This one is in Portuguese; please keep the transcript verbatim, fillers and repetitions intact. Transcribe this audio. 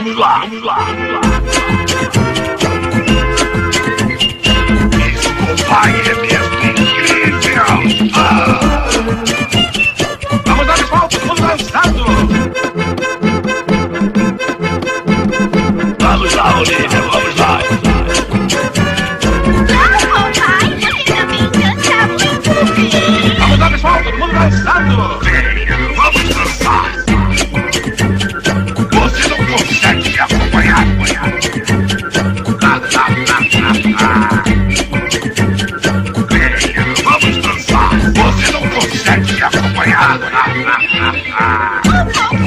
Vamos lá, vamos lá, vamos lá. Isso, pai, é mesmo incrível. Ah. Vamos dar de volta, vamos lançando. Vamos lá, Olivia, vamos lá. Não, pai, você também canta muito bem. Vamos dar de volta, vamos lançando. Venha, vamos dançar. Você não consegue me acompanhar, acompanhar. Lá, lá, lá, lá, lá. Venha, vamos dançar. Você não consegue me acompanhar. Lá, lá, lá, lá.